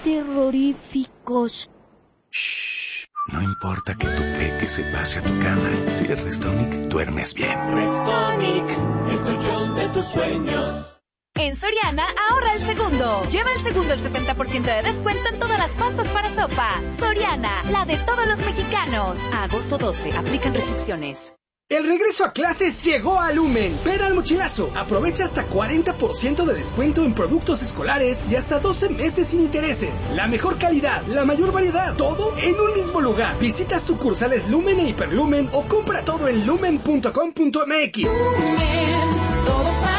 terroríficos. Shh. No importa que tu peque se pase a tu cama. Si es Restonic, duermes bien. Restonic, el colchón de tus sueños. En Soriana, ahorra el segundo. Lleva el segundo el 70% de descuento en todas las pastas para sopa. Soriana, la de todos los mexicanos. A agosto 12, aplican restricciones. El regreso a clases llegó a Lumen. Ven al mochilazo. Aprovecha hasta 40% de descuento en productos escolares y hasta 12 meses sin intereses. La mejor calidad, la mayor variedad, todo en un mismo lugar. Visita sucursales Lumen e Hiperlumen o compra todo en lumen.com.mx. Lumen.